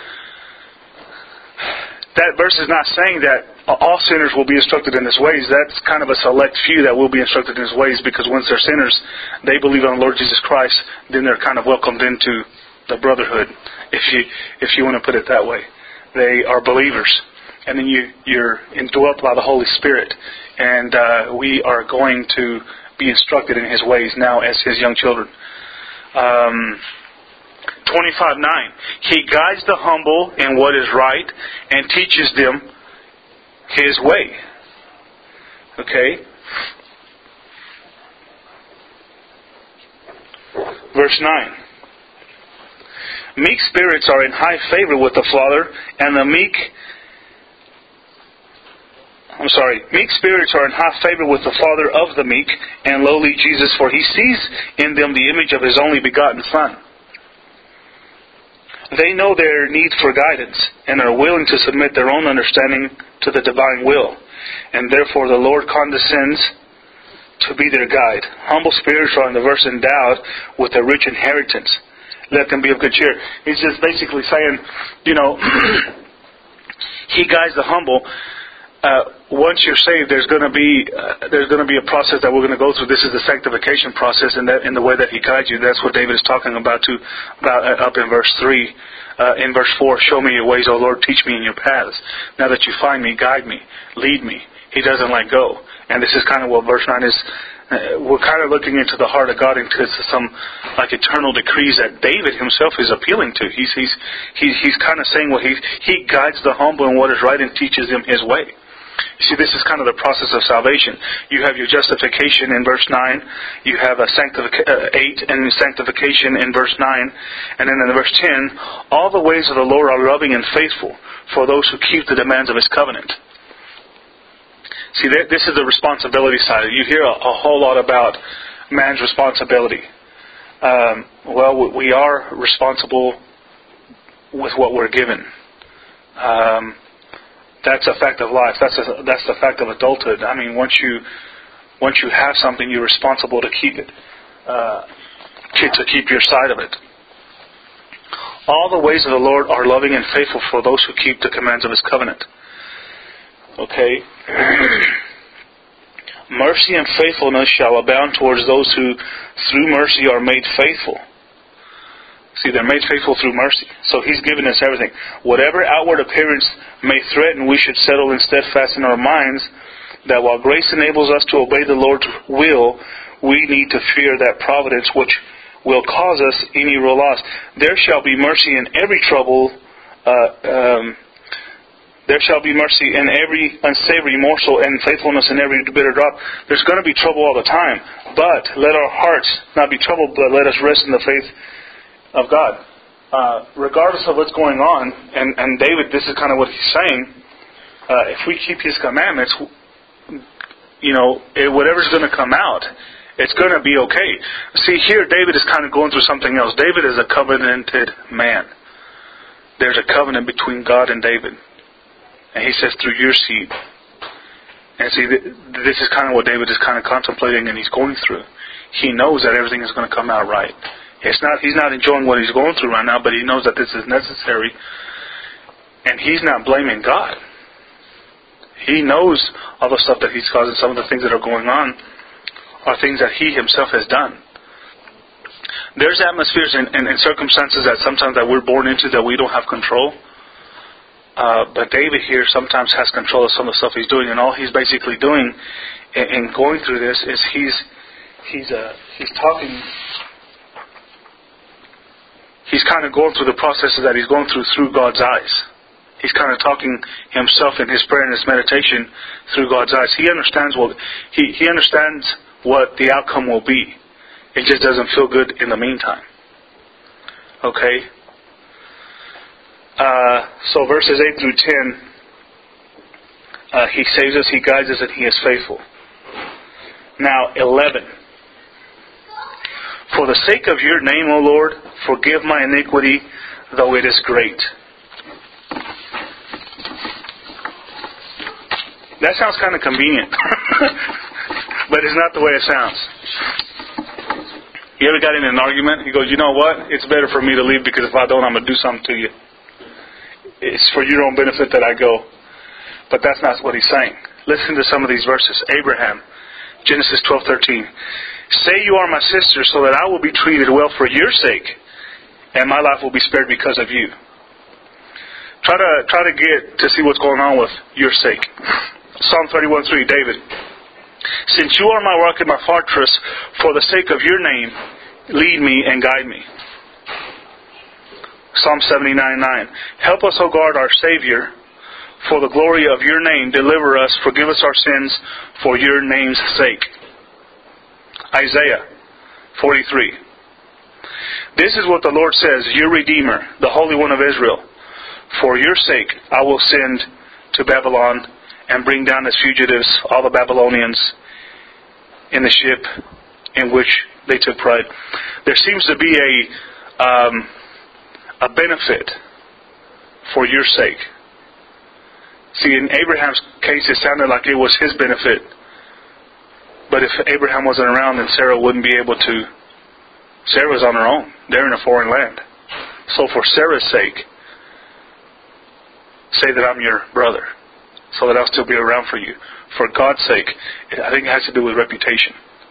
That verse is not saying that all sinners will be instructed in His ways. That's kind of a select few that will be instructed in His ways, because once they're sinners, they believe on the Lord Jesus Christ, then they're kind of welcomed into the brotherhood, if you if you want to put it that way. They are believers, and then you, you're indwelt by the Holy Spirit, and uh, we are going to be instructed in His ways now as His young children. Um, twenty-five nine. He guides the humble in what is right and teaches them His way. Okay? Verse nine. Meek spirits are in high favor with the Father, and the meek... I'm sorry, meek spirits are in high favor with the Father of the meek and lowly Jesus, for He sees in them the image of His only begotten Son. They know their need for guidance and are willing to submit their own understanding to the divine will, and therefore the Lord condescends to be their guide. Humble spirits are in the verse endowed with a rich inheritance. Let them be of good cheer. He's just basically saying, you know, He guides the humble. Uh, once you're saved, there's going to be uh, there's going to be a process that we're going to go through. This is the sanctification process, and that in the way that He guides you. That's what David is talking about too, about uh, up in verse three. Uh, in verse four, show me your ways, O Lord, teach me in your paths. Now that you find me, guide me, lead me. He doesn't let go, and this is kind of what verse nine is. Uh, we're kind of looking into the heart of God, into some like eternal decrees that David himself is appealing to. He's he's he's, he's kind of saying what he he guides the humble in what is right and teaches them His way. You see, this is kind of the process of salvation. You have your justification in verse nine. You have a sanctific- uh, eight and sanctification in verse nine. And then in verse ten, all the ways of the Lord are loving and faithful for those who keep the demands of His covenant. See, this is the responsibility side. You hear a, a whole lot about man's responsibility. Um, well, we are responsible with what we're given. Um... That's a fact of life. That's a, that's the fact of adulthood. I mean, once you once you have something, you're responsible to keep it, uh, to, to keep your side of it. All the ways of the Lord are loving and faithful for those who keep the commands of His covenant. Okay. Mercy and faithfulness shall abound towards those who through mercy are made faithful. See, they're made faithful through mercy. So He's given us everything. Whatever outward appearance may threaten, we should settle and steadfast in our minds that while grace enables us to obey the Lord's will, we need to fear that providence which will cause us any real loss. There shall be mercy in every trouble. Uh, um, there shall be mercy in every unsavory morsel and faithfulness in every bitter drop. There's going to be trouble all the time. But let our hearts not be troubled, but let us rest in the faith of God. Uh, regardless of what's going on, and, and David, this is kind of what he's saying, uh, if we keep His commandments, you know, it, whatever's going to come out, it's going to be okay. See, here David is kind of going through something else. David is a covenanted man. There's a covenant between God and David. And he says, through your seed. And see, this is kind of what David is kind of contemplating and he's going through. He knows that everything is going to come out right. It's not, he's not enjoying what he's going through right now, but he knows that this is necessary. And he's not blaming God. He knows all the stuff that he's causing. Some of the things that are going on are things that he himself has done. There's atmospheres and, and, and circumstances that sometimes that we're born into that we don't have control. Uh, but David here sometimes has control of some of the stuff he's doing, and all he's basically doing in, in going through this is he's he's uh, he's talking. He's kind of going through the processes that he's going through through God's eyes. He's kind of talking himself in his prayer and his meditation through God's eyes. He understands what he, he understands what the outcome will be. It just doesn't feel good in the meantime. Okay? Uh, so verses eight through ten, uh, He saves us, He guides us, and He is faithful. Now, eleven. For the sake of your name, O Lord, forgive my iniquity, though it is great. That sounds kind of convenient. But it's not the way it sounds. You ever got in an argument? He goes, you know what? It's better for me to leave because if I don't, I'm going to do something to you. It's for your own benefit that I go. But that's not what he's saying. Listen to some of these verses. Abraham, Genesis twelve thirteen. Say you are my sister so that I will be treated well for your sake, and my life will be spared because of you. Try to try to get to see what's going on with your sake. Psalm thirty-one three, David. Since you are my rock and my fortress, for the sake of your name, lead me and guide me. Psalm seventy-nine nine. Help us, O God, our Savior, for the glory of your name, deliver us, forgive us our sins, for your name's sake. Isaiah forty-three. This is what the Lord says, your Redeemer, the Holy One of Israel. For your sake I will send to Babylon and bring down as fugitives all the Babylonians in the ship in which they took pride. There seems to be a um, a benefit for your sake. See, in Abraham's case, it sounded like it was his benefit. But if Abraham wasn't around, then Sarah wouldn't be able to. Sarah was on her own. They're in a foreign land. So for Sarah's sake, say that I'm your brother, so that I'll still be around for you. For God's sake, I think it has to do with reputation.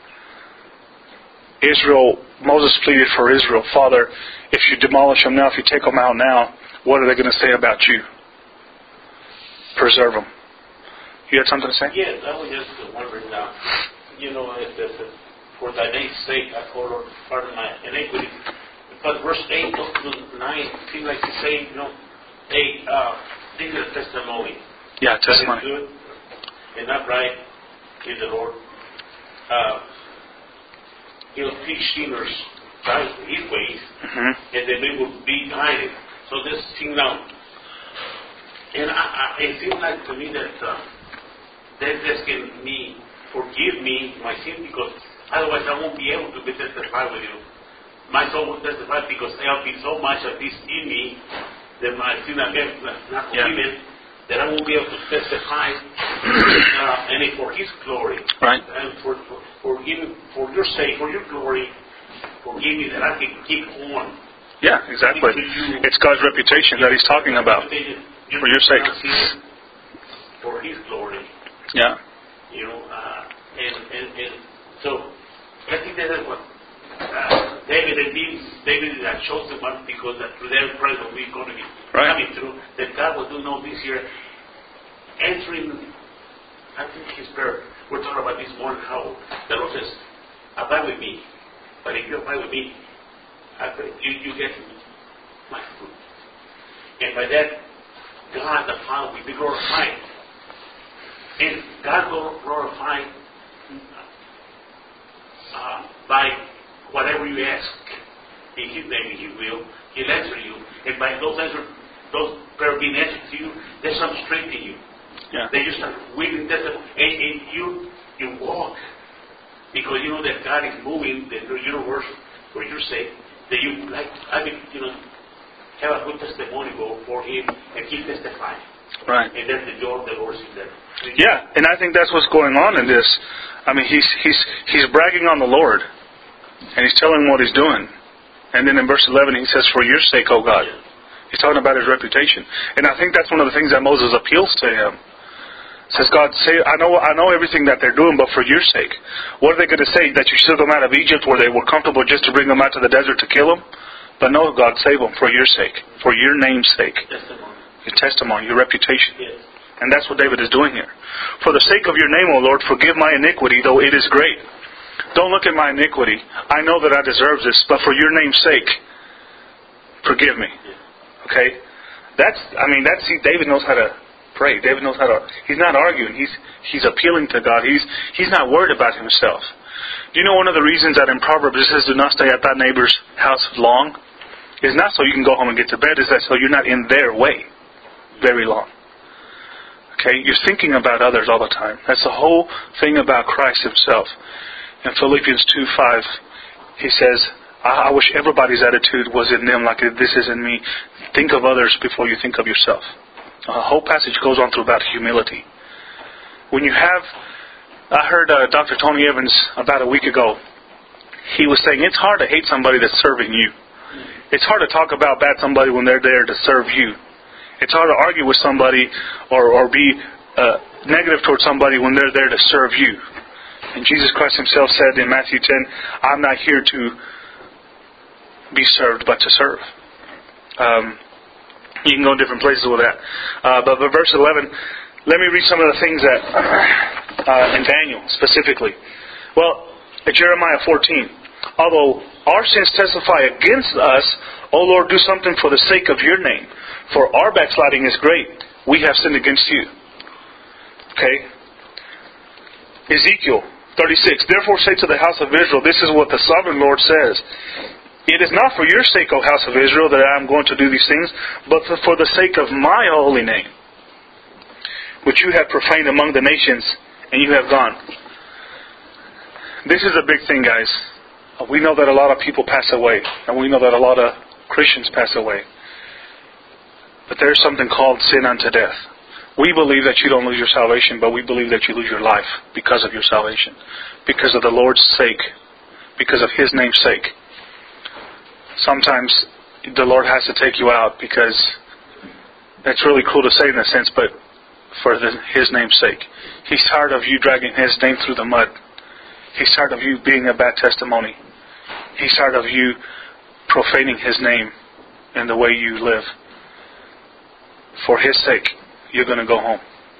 Israel, Moses pleaded for Israel, Father, if you demolish them now, if you take them out now, what are they going to say about you? Preserve them. You had something to say? Yes, I was just wondering now. You know, if, if, if, for thy name's sake, I call pardon my iniquity. But verse eight to nine seems like to say, you know, hey, uh, this is a testimony. Yeah, testimony. That is good and upright is the Lord. Uh, he'll teach sinners his ways, mm-hmm. and then they will be guided. So this thing now. And I, I, it seems like to me that uh, they're asking me, forgive me my sin, because otherwise I won't be able to be testify with you. My soul will testify because there'll be so much of this in me that my sin against not forgiven, yeah. that I won't be able to testify, uh, and it for His glory, right? And for for, for Him, for your sake, for your glory, forgive me that I can keep on. Yeah, exactly. It's God's reputation that He's talking about. For your sake. For His glory. Yeah. You know, uh, and, and, and so I think that is what uh, David and David is a chosen one, because that through their presence we're going to be right. coming through. That God will do know this year. Entering, I think His prayer. We're talking about this morning how the Lord says, abide with me. But if you abide with me, I pray, you, you get my fruit. And by that, God the Father will be glorified. And God will glorify uh, by whatever you ask. In His name He will. He'll answer you. And by those answers, those prayers being answered to you, there's some strength in you. Yeah. Then you start weaving that, and, and you you walk. Because you know that God is moving the universe for your sake. That you like I mean, you know, have a good testimony go for Him and keep testifying. Right. And that's the joy of the Lord in there. Yeah, and I think that's what's going on in this. I mean, he's he's he's bragging on the Lord, and he's telling what He's doing. And then in verse eleven, he says, "For your sake, O God." Yeah. He's talking about His reputation, and I think that's one of the things that Moses appeals to him. Says, God, say, I know I know everything that they're doing, but for your sake. What are they going to say? That you took them out of Egypt where they were comfortable just to bring them out to the desert to kill them? But no, God, save them for your sake, for your name's sake. Testimony. Your testimony, your reputation. Yes. And that's what David is doing here. For the sake of your name, O Lord, forgive my iniquity, though it is great. Don't look at my iniquity. I know that I deserve this, but for your name's sake, forgive me. Okay? That's, I mean, that's, see, David knows how to pray. David knows how to, he's not arguing. He's he's appealing to God. He's he's not worried about himself. Do you know one of the reasons that in Proverbs it says, do not stay at thy neighbor's house long? Is not so you can go home and get to bed. Is that so you're not in their way very long. Okay? You're thinking about others all the time. That's the whole thing about Christ Himself. In Philippians two five, he says, I, I wish everybody's attitude was in them like this is in me. Think of others before you think of yourself. The whole passage goes on to about humility. When you have, I heard uh, Doctor Tony Evans about a week ago. He was saying it's hard to hate somebody that's serving you. It's hard to talk about bad somebody when they're there to serve you. It's hard to argue with somebody or, or be uh, negative towards somebody when they're there to serve you. And Jesus Christ Himself said in Matthew ten, I'm not here to be served, but to serve. Um, you can go in different places with that. Uh, but, but verse eleven, let me read some of the things that, uh, in Daniel specifically. Well, at Jeremiah fourteen, although our sins testify against us, O Lord, do something for the sake of your name. For our backsliding is great. We have sinned against you. Okay? Ezekiel thirty-six, therefore say to the house of Israel, this is what the sovereign Lord says. It is not for your sake, O house of Israel, that I am going to do these things, but for the sake of my holy name, which you have profaned among the nations, and you have gone. This is a big thing, guys. We know that a lot of people pass away, and we know that a lot of Christians pass away. But there's something called sin unto death. We believe that you don't lose your salvation, but we believe that you lose your life because of your salvation. Because of the Lord's sake. Because of His name's sake. Sometimes the Lord has to take you out because it's really cool to say in a sense, but for the, His name's sake. He's tired of you dragging His name through the mud. He's tired of you being a bad testimony. He's tired of you profaning His name in the way you live. For His sake, you're going to go home.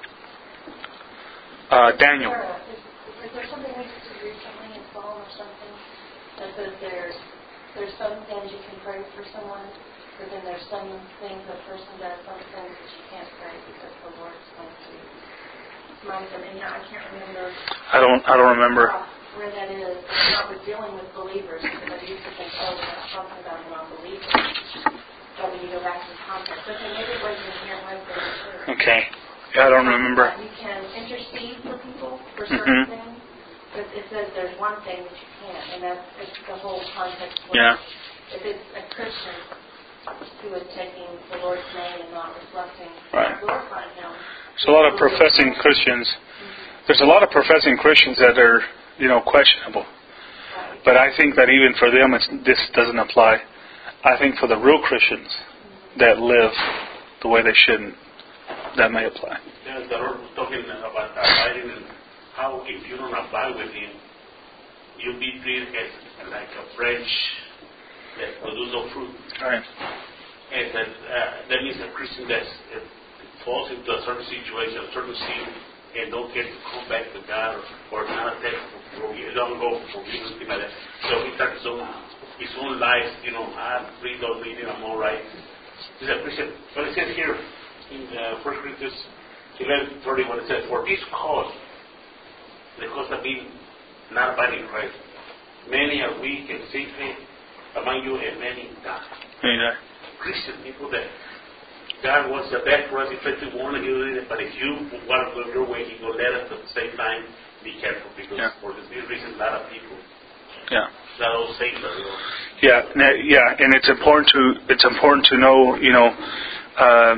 Uh, Daniel. Sarah, is, is there something we did recently in Psalm or something that says there's there's some things you can pray for someone, but then there's some things a person does, some things that you can't pray because the Lord's going to remind them. And I can't remember. I don't. I don't remember. Where that is. It's not with dealing with believers, because I used to think, oh, we're not talking about non-believers. So when you go back to the context, but then maybe it wasn't in here right there. Sure. Okay. Yeah, I don't remember. You can intercede for people for certain Mm-hmm. things, but it says there's one thing that you can't, and that's it's the whole context. Yeah. If it's a Christian who is taking the Lord's name and not reflecting, Right. glorifying Him. There's a lot of professing Christians. Mm-hmm. There's a lot of professing Christians that are, you know, questionable. Right. But I think that even for them, it's, this doesn't apply. I think for the real Christians that live the way they shouldn't, that may apply. Yeah, the Lord was talking about abiding and how if you don't abide with Him, you'll be treated as like a branch that produces no fruit. Right. And that, uh, that means a Christian that falls into a certain situation, a certain sin, and don't get to come back to God or, or not take for you don't go for Jesus, things like that. So he starts his own, his own life, you know, I'm free, don't need it, I'm all right. This is a Christian. But it says here in uh, First Corinthians eleven thirty-one, it says, for this cause, the cause of being not abiding in Christ, many are weak and sickly among you, and many die. Yeah. Christian people that God wants the best for us. He tries to warn you, but if you want to go your way, He will let us at the same time be careful because Yeah. for this reason, a lot of people, Yeah. not all saints are, you know. Yeah. Yeah. And it's important to it's important to know, you know, uh,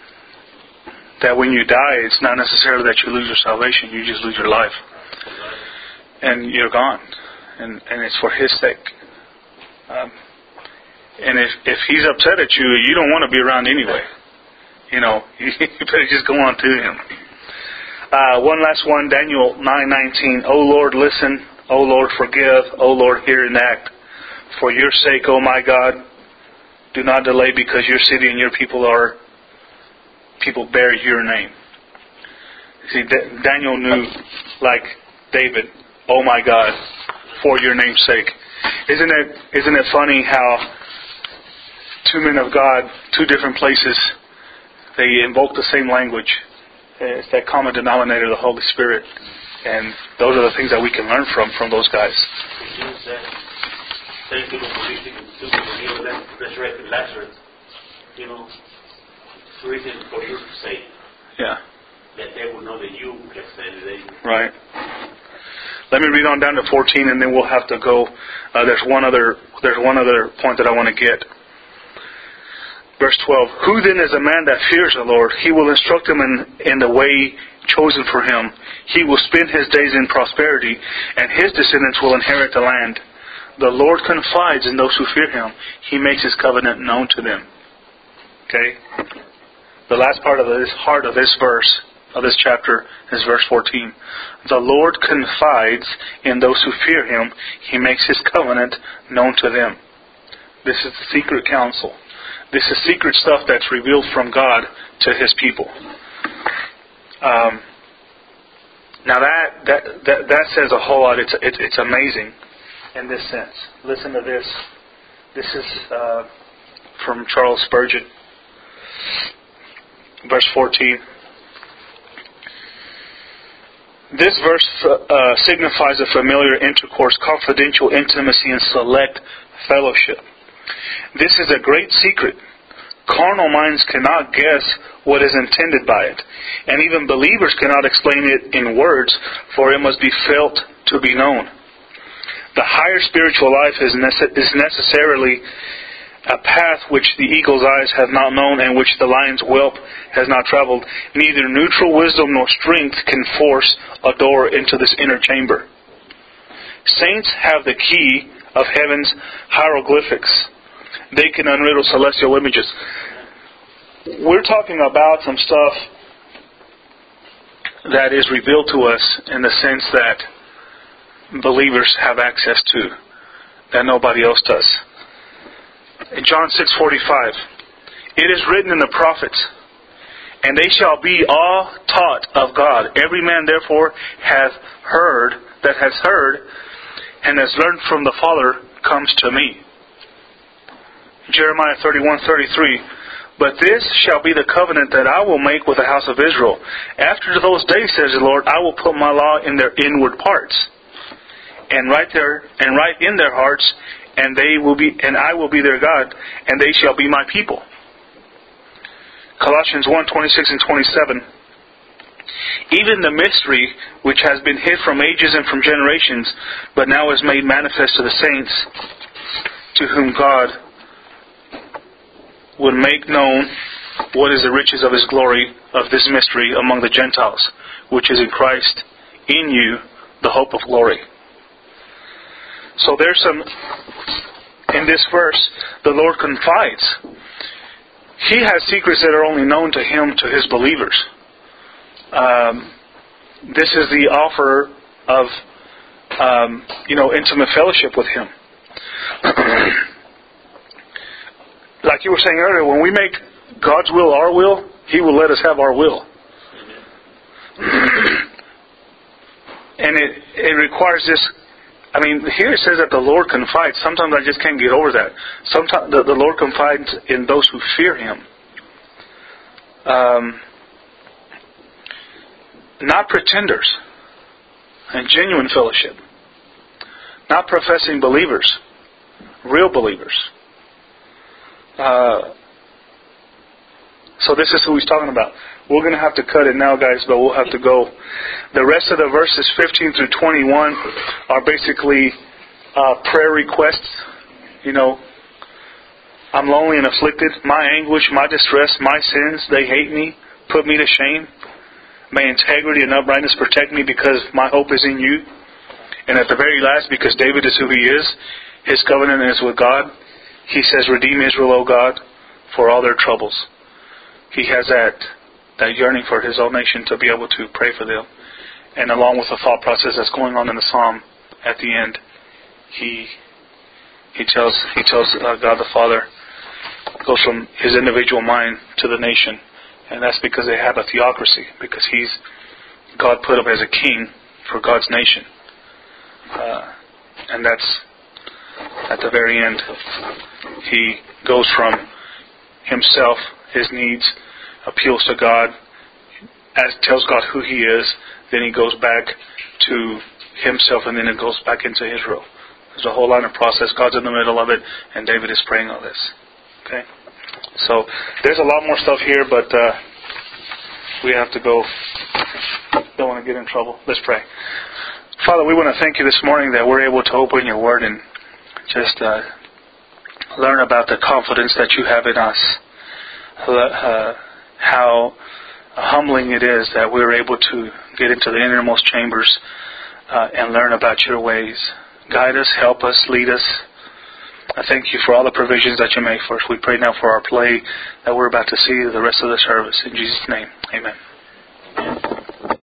that when you die, it's not necessarily that you lose your salvation. You just lose your life, and you're gone, and and it's for His sake. Um, and if if He's upset at you, you don't want to be around anyway. You know, you better just go on to Him. Uh, one last one, Daniel nine nineteen. O Lord, listen. O Lord, forgive. O Lord, hear and act. For your sake, O my God, do not delay, because your city and your people are people bear your name. See, D- Daniel knew, like David, oh my God, for your name's sake. Isn't it? Isn't it funny how two men of God, two different places, they invoke the same language. It's that common denominator, the Holy Spirit. And those are the things that we can learn from, from those guys. Thank you for listening to the resurrected Lazarus. You know, it's reason for you to say. Yeah. That they will know that you have said it. Right. Let me read on down to fourteen, and then we'll have to go. Uh, there's one other. There's one other point that I want to get. Verse twelve. Who then is a man that fears the Lord? He will instruct him in, in the way chosen for him. He will spend his days in prosperity, and his descendants will inherit the land. The Lord confides in those who fear Him. He makes His covenant known to them. Okay? The last part of this heart of this verse, of this chapter, is verse fourteen. The Lord confides in those who fear Him. He makes His covenant known to them. This is the secret counsel. This is secret stuff that's revealed from God to His people. Um, now that, that that that says a whole lot. It's it's, it's amazing in this sense. Listen to this. This is uh, from Charles Spurgeon. Verse fourteen. This verse uh, signifies a familiar intercourse, confidential intimacy, and select fellowship. This is a great secret Carnal minds cannot guess what is intended by it, and even believers cannot explain it in words, for it must be felt to be known. The higher spiritual life is, nece- is necessarily a path which the eagle's eyes have not known and which the lion's whelp has not traveled. Neither neutral wisdom nor strength can force a door into this inner chamber. Saints have the key of heaven's hieroglyphics. They can unriddle celestial images. We're talking about some stuff that is revealed to us in the sense that believers have access to, that nobody else does. In John six forty-five, it is written in the prophets, and they shall be all taught of God. Every man therefore hath heard, that has heard, and has learned from the Father, comes to me. Jeremiah thirty-one thirty-three, but this shall be the covenant that I will make with the house of Israel. After those days, says the Lord, I will put my law in their inward parts, and write there, and write in their hearts, and they will be, and I will be their God, and they shall be my people. Colossians one twenty-six and twenty-seven. Even the mystery which has been hid from ages and from generations, but now is made manifest to the saints, to whom God would make known what is the riches of His glory of this mystery among the Gentiles, which is in Christ, in you, the hope of glory. So there's some, in this verse, the Lord confides. He has secrets that are only known to Him, to His believers. Um, this is the offer of, um, you know, intimate fellowship with Him. Like you were saying earlier, when we make God's will our will, He will let us have our will. And it, it requires this. I mean, here it says that the Lord confides. Sometimes I just can't get over that. Sometimes the, the Lord confides in those who fear Him. Um, not pretenders and genuine fellowship. Not professing believers. Real believers. Uh, so this is who He's talking about. We're going to have to cut it now, guys, but we'll have to go. The rest of the verses fifteen through twenty-one are basically uh, prayer requests. You know, I'm lonely and afflicted. My anguish, my distress, my sins, they hate me, put me to shame. May integrity and uprightness protect me because my hope is in you. And at the very last, because David is who he is, his covenant is with God. He says, redeem Israel, O God, for all their troubles. He has that that yearning for his own nation to be able to pray for them. And along with the thought process that's going on in the Psalm, at the end, he he tells he tells uh, God the Father, goes from his individual mind to the nation. And that's because they have a theocracy, because he's God put him as a king for God's nation. Uh, and that's at the very end. He goes from himself, his needs, appeals to God, as tells God who He is, then he goes back to himself, and then it goes back into Israel. There's a whole line of process. God's in the middle of it, and David is praying all this. Okay? So, there's a lot more stuff here, but uh, we have to go. Don't want to get in trouble. Let's pray. Father, we want to thank you this morning that we're able to open your Word and just uh, learn about the confidence that you have in us. Uh, how humbling it is that we're able to get into the innermost chambers uh, and learn about your ways. Guide us, help us, lead us. I thank you for all the provisions that you make for us. We pray now for our play that we're about to see the rest of the service. In Jesus' name, amen.